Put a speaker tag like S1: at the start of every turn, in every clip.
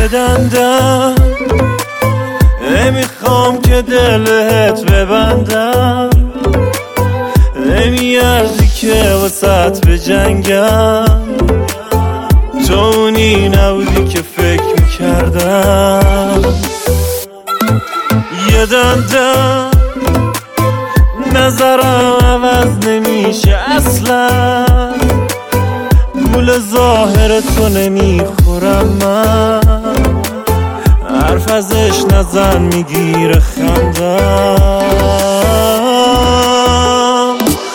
S1: دندم نمیخوام که دلت ببندم، نمیارزی که واسط بجنگم، تو اونی نبودی که فکر میکردم. یه دندم نظرم عوض نمیشه اصلا، گول ظاهر تو نمیخورم من، حرف ازش نزن میگیره خندم.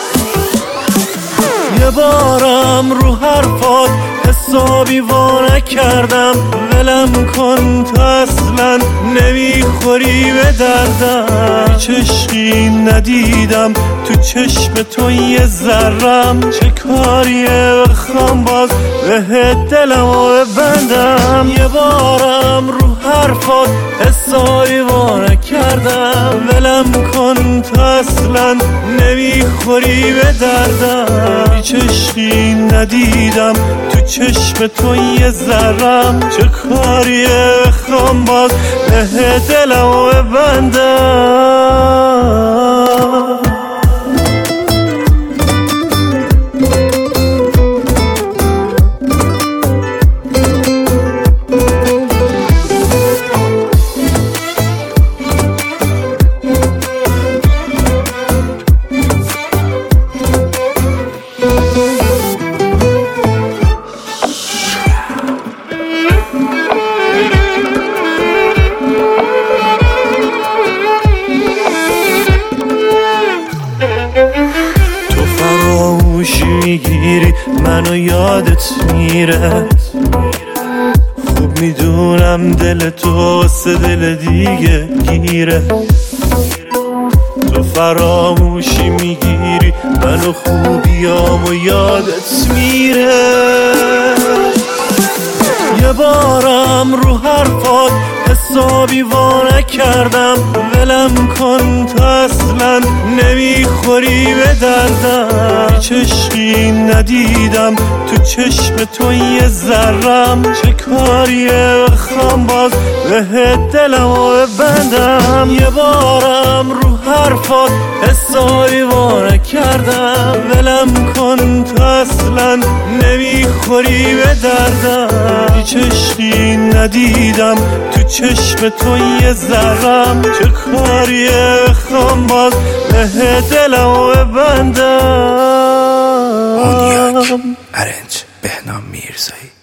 S1: یه بارم رو حرفات حسابی وا نکردم، ولم کن تو اصلا نمیخوری به دردم. هیچ عشقی ندیدم تو چشم تو یه ذرم، چه کاریه بخوام باز بهت دلمو ببندم. یه بارم رو حرفات حسابی وا نکردم، ولم کن تو اصلا نمیخوری به دردم. هیچ عشقی ندیدم تو چشم تو یه ذرم، چه کاریه بخوام باز به دلمو ببندم. میگیری منو یادت میره، خوب میدونم دل تو واسه دل دیگه گیره. تو فراموشی میگیری منو خوبیامو یادت میره. یه بارم رو حرفات حسابی وا نکردم، ولم کن تو اصلا نمیخوری به دردم. هیچ عشقی ندیدم تو چشم تو یه ذرم، چه کاریه بخوام باز به دلمو ببندم. یه بارم رو حرفات حسابی وا نکردم، ولم کن تو اصلا نمیخوری به دردم. هیچ عشقی ندیدم تو چشم تو یه ذرم، چه کاریه بخوام باز به دلمو ببندم.
S2: اونیاک ارنج بهنام میرزایی.